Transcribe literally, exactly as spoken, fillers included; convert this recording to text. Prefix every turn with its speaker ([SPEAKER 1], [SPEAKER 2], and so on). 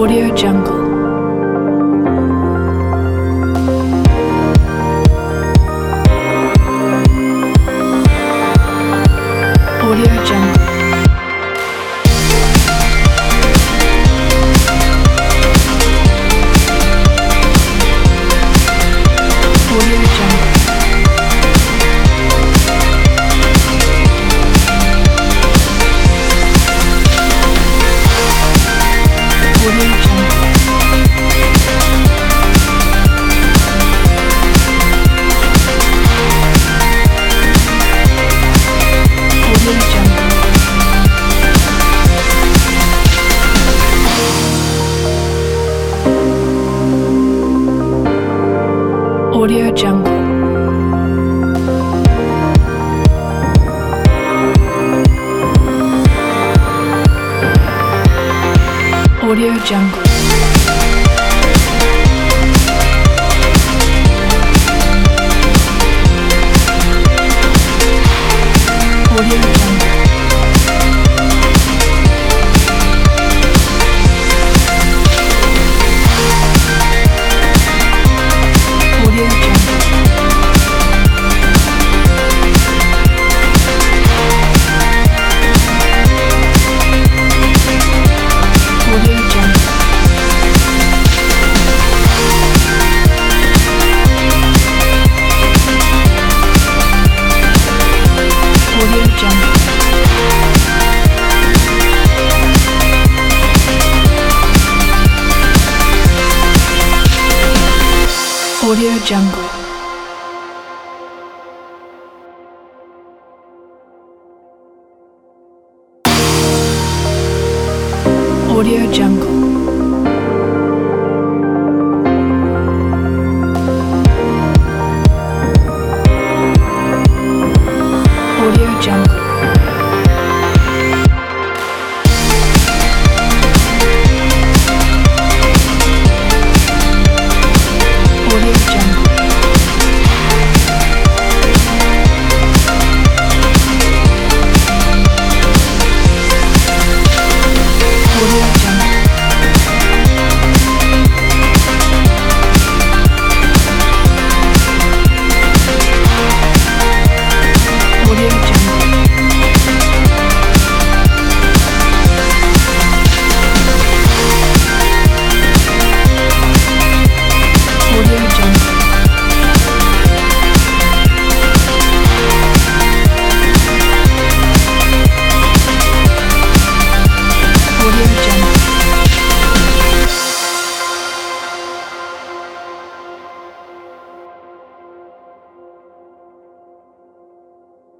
[SPEAKER 1] Audio Jungle. Audio Jungle. Audio Jungle. Audio Jungle. Audio Jungle. Audio Jungle. Audio Jungle. Audio Jungle. Audio Jungle. Audio Jungle. Audio Jungle. Audio Jungle. Audio Jungle. Audio Jungle. Audio Jungle. Audio Jungle. Audio Jungle.